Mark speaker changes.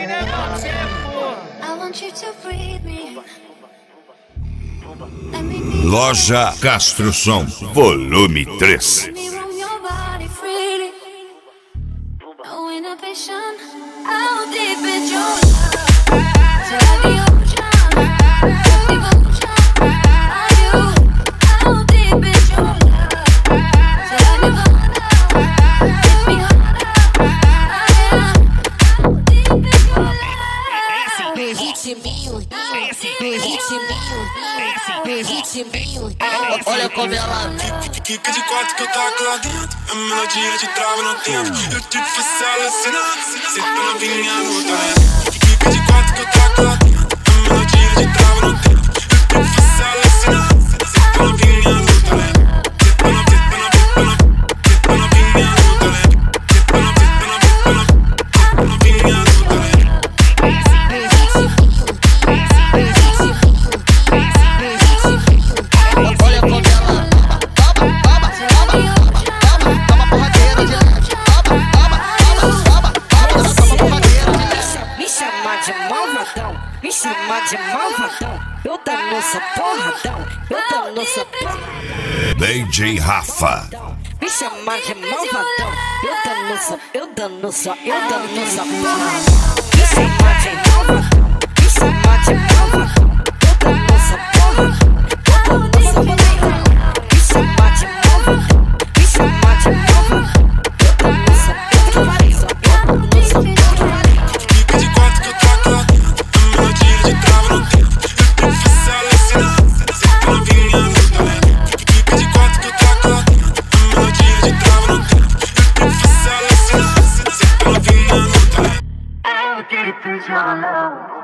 Speaker 1: Loja Castro Som, volume 3.
Speaker 2: Olha como ela
Speaker 3: fica de quatro que eu taco lá dentro. A melodia de trava no tempo. Eu te faço alucinar. Cê tá novinha no talento. Fica de quatro que eu taco lá dentro. A melodia de trava no tempo. Eu te faço alucinar. Cê tá novinha no talento. Cê tá novinha no talento. Cê tá novinha no talento.
Speaker 2: olha como ela toma porradeira de leve. Toma porradeira de leve.
Speaker 4: Me chama de malvadão, me chama de malvadão. Eu dando essa porradão, eu dando essa porradão.
Speaker 1: DJ Rafa.
Speaker 4: Me chama de malvadão, eu dando essa porradão. Me chama de malvadão, me chama de malvadão. Eu dando essa porradão.
Speaker 3: Fica de quatro que eu taco lá dentro. A melodia de trava no tempo. Eu te faço alucinar. Cê tá novinha no talento. Fica de quatro que eu taco lá dentro. A melodia de trava no tempo. Eu te faço alucinar. Cê tá novinha no talento.
Speaker 4: É o grito de olão.